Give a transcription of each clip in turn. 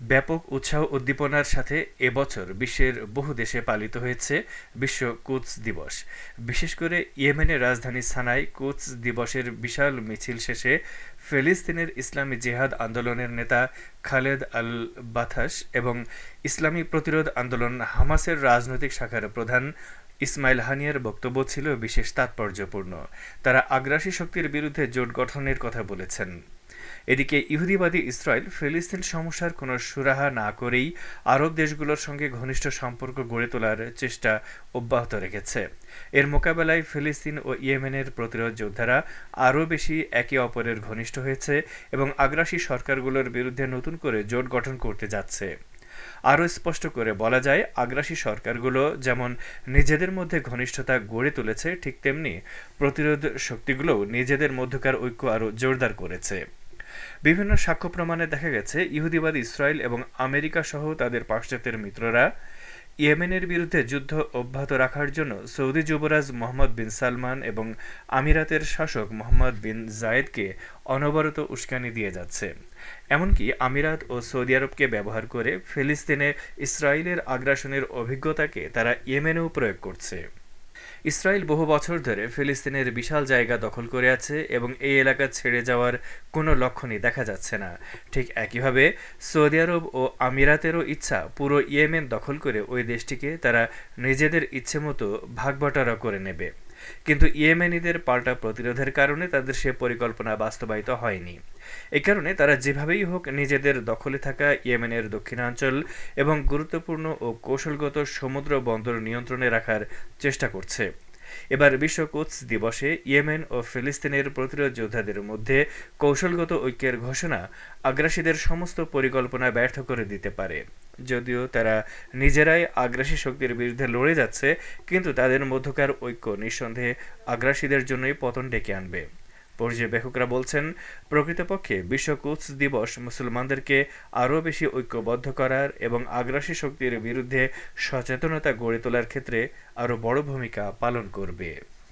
ব্যাপক উৎসাহ উদ্দীপনার সাথে এবছর বিশ্বের বহু দেশে পালিত হয়েছে বিশ্ব কুদস দিবস। বিশেষ করে ইয়েমেনের রাজধানী সানায় কুদস দিবসের বিশাল মিছিল শেষে ফিলিস্তিনের ইসলামী জিহাদ আন্দোলনের নেতা খালেদ আল বাথাস এবং ইসলামী প্রতিরোধ আন্দোলন হামাসের রাজনৈতিক শাখার প্রধান ইসমাইল হানিয়ার বক্তব্য ছিল বিশেষ তাৎপর্যপূর্ণ। তারা আগ্রাসী শক্তির বিরুদ্ধে জোট গঠনের কথা বলেছেন। এদিকে ইহুদিবাদী ইসরায়েল ফিলিস্তিন সমস্যার কোনো সুরাহা না করেই আরব দেশগুলোর সঙ্গে ঘনিষ্ঠ সম্পর্ক গড়ে তোলার চেষ্টা অব্যাহত রেখেছে। এর মোকাবেলায় ফিলিস্তিন ও ইয়েমেনের প্রতিরোধ যোদ্ধারা আরও বেশি একে অপরের ঘনিষ্ঠ হয়েছে এবং আগ্রাসী সরকারগুলোর বিরুদ্ধে নতুন করে জোট গঠন করতে যাচ্ছে। আরও স্পষ্ট করে বলা যায়, আগ্রাসী সরকারগুলো যেমন নিজেদের মধ্যে ঘনিষ্ঠতা গড়ে তুলেছে, ঠিক তেমনি প্রতিরোধ শক্তিগুলোও নিজেদের মধ্যকার ঐক্য আরও জোরদার করেছে। বিভিন্ন সাক্ষ্য প্রমাণে দেখা গেছে, ইহুদিবাদী ইসরায়েল এবং আমেরিকা সহ তাদের পাশ্চাত্যের মিত্ররা ইয়েমেনের বিরুদ্ধে যুদ্ধ অব্যাহত রাখার জন্য সৌদি যুবরাজ মোহাম্মদ বিন সালমান এবং আমিরাতের শাসক মোহাম্মদ বিন জায়েদকে অনবরত উস্কানি দিয়ে যাচ্ছে। এমনকি আমিরাত ও সৌদি আরবকে ব্যবহার করে ফিলিস্তিনে ইসরায়েলের আগ্রাসনের অভিজ্ঞতাকে তারা ইয়েমেনেও প্রয়োগ করছে। ইসরায়েল বহু বছর ধরে ফিলিস্তিনের বিশাল জায়গা দখল করে আছে এবং এই এলাকা ছেড়ে যাওয়ার কোনো লক্ষণই দেখা যাচ্ছে না। ঠিক একইভাবে সৌদি আরব ও আমিরাতেরও ইচ্ছা পুরো ইয়েমেন দখল করে ওই দেশটিকে তারা নিজেদের ইচ্ছেমতো ভাগবটারা করে নেবে। কিন্তু ইয়েমেনিদের পাল্টা প্রতিরোধের কারণে তাদের সে পরিকল্পনা বাস্তবায়িত হয়নি। এ কারণে তারা যেভাবেই হোক নিজেদের দখলে থাকা ইয়েমেনের দক্ষিণাঞ্চল এবং গুরুত্বপূর্ণ ও কৌশলগত সমুদ্র বন্দর নিয়ন্ত্রণে রাখার চেষ্টা করছে। এবার বিশ্ব কুদস দিবসে ইয়েমেন ও ফিলিস্তিনের প্রতিরোধ যোদ্ধাদের মধ্যে কৌশলগত ঐক্যের ঘোষণা আগ্রাসীদের সমস্ত পরিকল্পনা ব্যর্থ করে দিতে পারে। যদিও তারা নিজেরাই আগ্রাসী শক্তির বিরুদ্ধে লড়ে যাচ্ছে, কিন্তু তাদের মধ্যকার ঐক্য নিঃসন্দেহে আগ্রাসীদের জন্যই পতন ডেকে আনবে। পর্যবেক্ষকরা বলছেন, প্রকৃতপক্ষে বিশ্ব কুদস দিবস মুসলমানদেরকে আরও বেশি ঐক্যবদ্ধ করার এবং আগ্রাসী শক্তির বিরুদ্ধে সচেতনতা গড়ে তোলার ক্ষেত্রে আরও বড় ভূমিকা পালন করবে।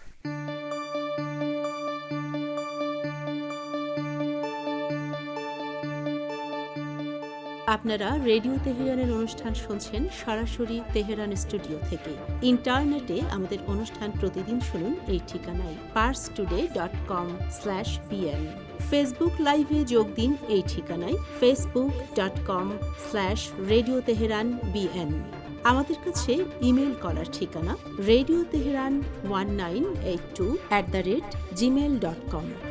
আপনারা রেডিও তেহরানের অনুষ্ঠান শুনছেন সরাসরি তেহরান স্টুডিও থেকে। ইন্টারনেটে আমাদের অনুষ্ঠান প্রতিদিন শুনুন এই ঠিকানায় parstoday.com/bn। ফেসবুক লাইভে যোগ দিন এই ঠিকানায় facebook.com/radio teheran bn। আমাদের কাছে ইমেল করার ঠিকানা radioteheran1982@gmail.com।